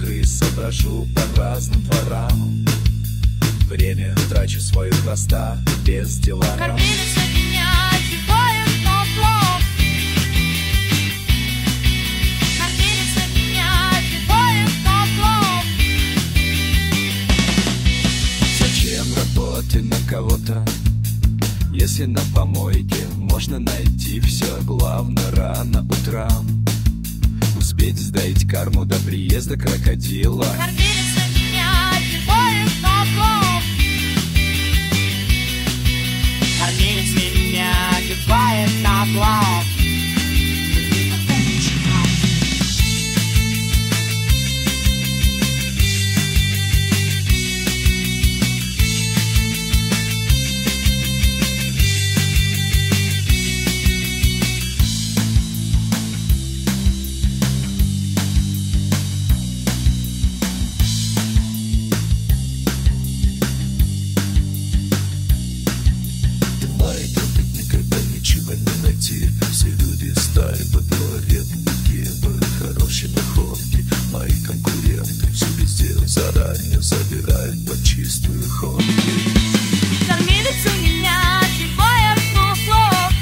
крыса, брожу по разным дворам. Время трачу свое хвоста без дела. Кормилица меня кидает на плов. Кормилица меня кидает на плов. Зачем работать на кого-то, если на помойке можно найти все? Главное рано утром успеть сдать карму до приезда крокодила. Кормилица меня кидает на плов. Кормилица меня кидает на плов. Все люди стали подворотники, были хорошие находки. Мои конкуренты все везде заранее забирают по чистую ходку. Кормилица меня кидает на плов.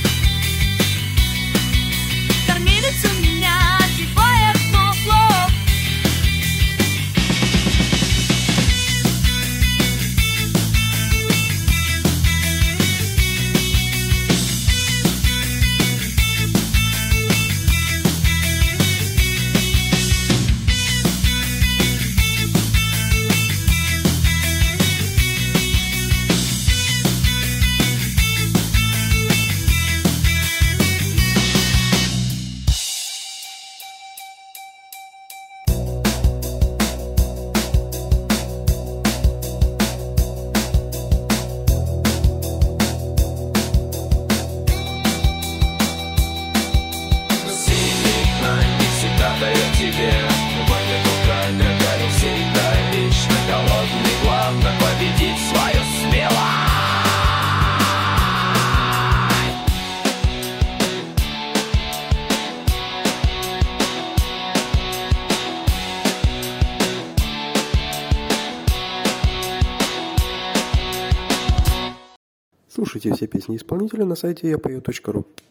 Кормилица меня кидает на плов. Дает тебе любовь, только дорогая всегда вечно голодный. Главное победить свою смелость. Слушайте все песни исполнителя на сайте yapeo.ru.